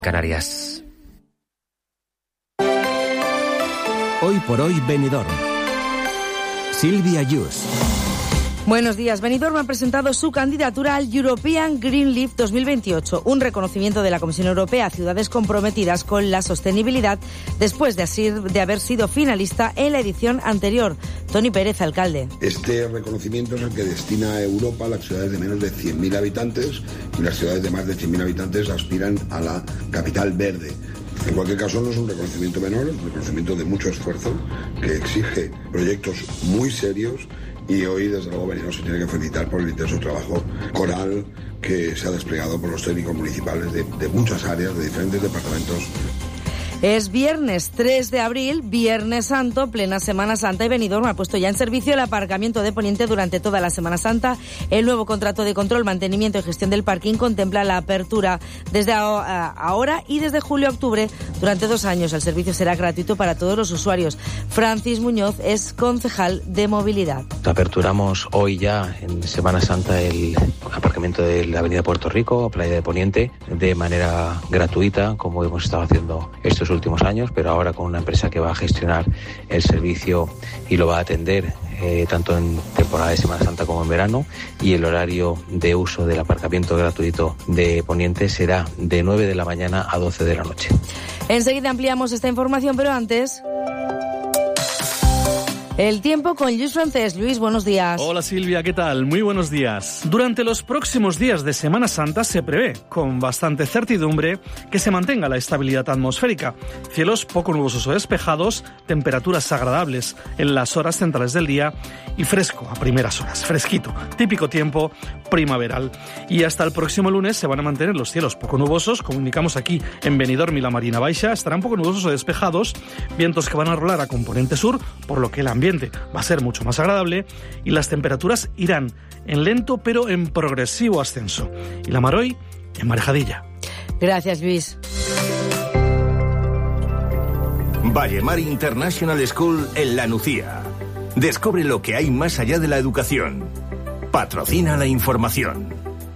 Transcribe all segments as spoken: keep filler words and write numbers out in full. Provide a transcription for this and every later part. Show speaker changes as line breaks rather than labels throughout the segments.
Canarias.
Hoy por hoy Benidorm. Silvia Yus.
Buenos días. Benidorm ha presentado su candidatura al European Green Leaf dos mil veintiocho, un reconocimiento de la Comisión Europea a ciudades comprometidas con la sostenibilidad después de, asir, de haber sido finalista en la edición anterior. Tony Pérez, alcalde.
Este reconocimiento es el que destina a Europa a las ciudades de menos de cien mil habitantes y las ciudades de más de cien mil habitantes aspiran a la capital verde. En cualquier caso, no es un reconocimiento menor, es un reconocimiento de mucho esfuerzo que exige proyectos muy serios. Y hoy, desde luego, Benidorm se tiene que felicitar por el intenso trabajo coral que se ha desplegado por los técnicos municipales de, de muchas áreas, de diferentes departamentos.
Es viernes tres de abril, Viernes Santo, plena Semana Santa, y Benidorm ha puesto ya en servicio el aparcamiento de Poniente durante toda la Semana Santa. El nuevo contrato de control, mantenimiento y gestión del parking contempla la apertura desde ahora y desde julio a octubre durante dos años. El servicio será gratuito para todos los usuarios. Francis Muñoz es concejal de movilidad.
Aperturamos hoy ya en Semana Santa el aparcamiento de la Avenida Puerto Rico, Playa de Poniente, de manera gratuita, como hemos estado haciendo estos últimos años, pero ahora con una empresa que va a gestionar el servicio y lo va a atender eh, tanto en temporada de Semana Santa como en verano, y el horario de uso del aparcamiento gratuito de Poniente será de nueve de la mañana a doce de la noche.
Enseguida ampliamos esta información, pero antes... El tiempo con Luis Francés. Luis, buenos días.
Hola Silvia, ¿qué tal? Muy buenos días. Durante los próximos días de Semana Santa se prevé, con bastante certidumbre, que se mantenga la estabilidad atmosférica. Cielos poco nubosos o despejados, temperaturas agradables en las horas centrales del día y fresco a primeras horas, fresquito, típico tiempo primaveral. Y hasta el próximo lunes se van a mantener los cielos poco nubosos, como indicamos aquí en Benidorm y la Marina Baixa, estarán poco nubosos o despejados, vientos que van a rolar a componente sur, por lo que el ambiente va a ser mucho más agradable y las temperaturas irán en lento pero en progresivo ascenso. Y la mar hoy en marejadilla.
Gracias, Luis.
Vallemar International School en La Nucía. Descubre lo que hay más allá de la educación. Patrocina la información.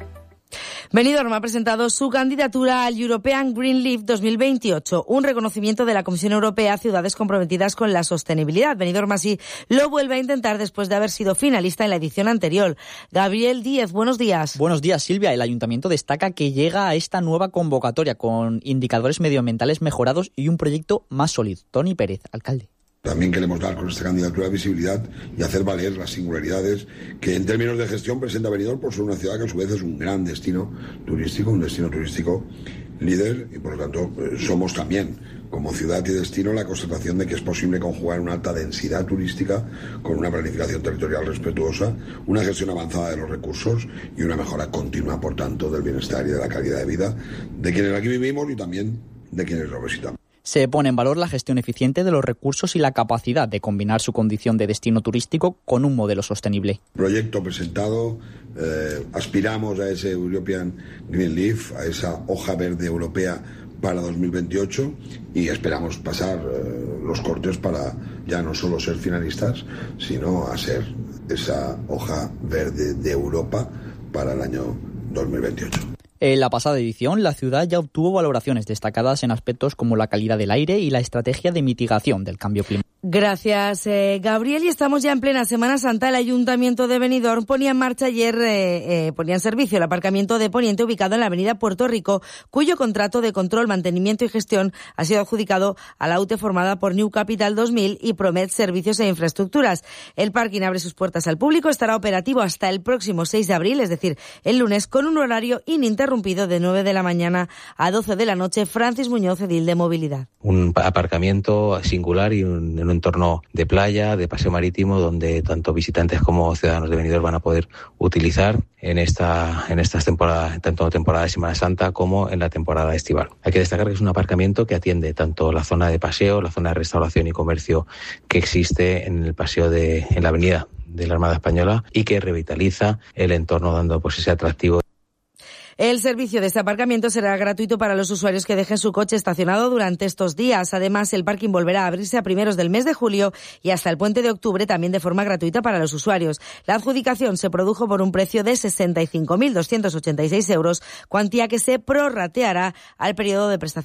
Benidorm ha presentado su candidatura al European Green Leaf dos mil veintiocho, un reconocimiento de la Comisión Europea a ciudades comprometidas con la sostenibilidad. Benidorm así lo vuelve a intentar después de haber sido finalista en la edición anterior. Gabriel Díez, buenos días.
Buenos días, Silvia. El Ayuntamiento destaca que llega a esta nueva convocatoria con indicadores medioambientales mejorados y un proyecto más sólido. Tony Pérez, alcalde.
También queremos dar con esta candidatura visibilidad y hacer valer las singularidades que en términos de gestión presenta Benidorm por ser una ciudad que a su vez es un gran destino turístico, un destino turístico líder, y por lo tanto somos también como ciudad y destino la constatación de que es posible conjugar una alta densidad turística con una planificación territorial respetuosa, una gestión avanzada de los recursos y una mejora continua, por tanto, del bienestar y de la calidad de vida de quienes aquí vivimos y también de quienes lo visitamos.
Se pone en valor la gestión eficiente de los recursos y la capacidad de combinar su condición de destino turístico con un modelo sostenible.
Proyecto presentado, eh, aspiramos a ese European Green Leaf, a esa hoja verde europea para dos mil veintiocho, y esperamos pasar eh, los cortes para ya no solo ser finalistas, sino a ser esa hoja verde de Europa para el año dos mil veintiocho.
En la pasada edición, la ciudad ya obtuvo valoraciones destacadas en aspectos como la calidad del aire y la estrategia de mitigación del cambio climático.
Gracias, eh, Gabriel. Y estamos ya en plena Semana Santa. El Ayuntamiento de Benidorm ponía en marcha ayer, eh, eh, ponía en servicio el aparcamiento de Poniente ubicado en la avenida Puerto Rico, cuyo contrato de control, mantenimiento y gestión ha sido adjudicado a la U T E formada por New Capital dos mil y Promet Servicios e Infraestructuras. El parking abre sus puertas al público, estará operativo hasta el próximo seis de abril, es decir, el lunes, con un horario ininterrumpido de nueve de la mañana a doce de la noche. Francis Muñoz, edil de movilidad.
Un aparcamiento singular y un, en un entorno de playa, de paseo marítimo, donde tanto visitantes como ciudadanos de Benidorm van a poder utilizar en esta en estas temporadas, tanto temporada de Semana Santa como en la temporada estival. Hay que destacar que es un aparcamiento que atiende tanto la zona de paseo, la zona de restauración y comercio que existe en el paseo de en la avenida de la Armada Española y que revitaliza el entorno, dando pues ese atractivo.
El servicio de este aparcamiento será gratuito para los usuarios que dejen su coche estacionado durante estos días. Además, el parking volverá a abrirse a primeros del mes de julio y hasta el puente de octubre también de forma gratuita para los usuarios. La adjudicación se produjo por un precio de sesenta y cinco mil doscientos ochenta y seis euros, cuantía que se prorrateará al periodo de prestación